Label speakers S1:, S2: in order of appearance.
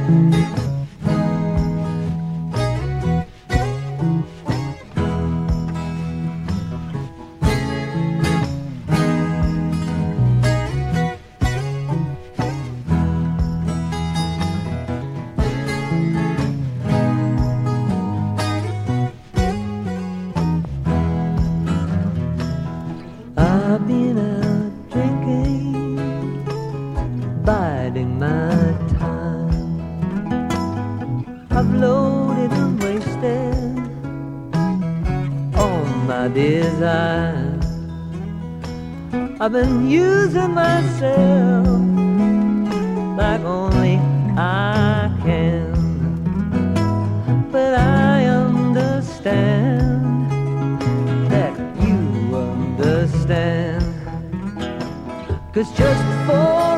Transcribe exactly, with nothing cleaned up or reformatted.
S1: I've been out drinking, biding my time. I've loaded and wasted all my desire. I've been using myself like only I can. But I understand that you understand. 'Cause just for